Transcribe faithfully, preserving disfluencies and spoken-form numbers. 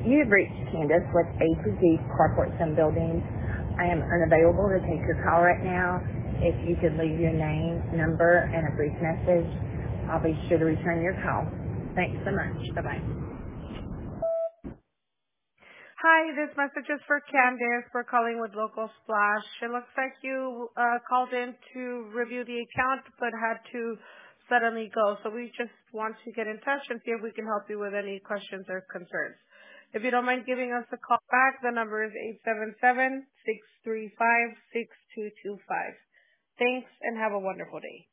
You have reached Candace with A to Z Carports and Buildings. I am unavailable to take your call right now. If you could leave your name, number, and a brief message, I'll be sure to return your call. Thanks so much. Bye-bye. Hi, this message is for Candace. We're calling with Local Splash. It looks like you uh, called in to review the account but had to suddenly go. So we just want to get in touch and see if we can help you with any questions or concerns. If you don't mind giving us a call back, the number is eight seven seven, six three five, six two two five. Thanks and have a wonderful day.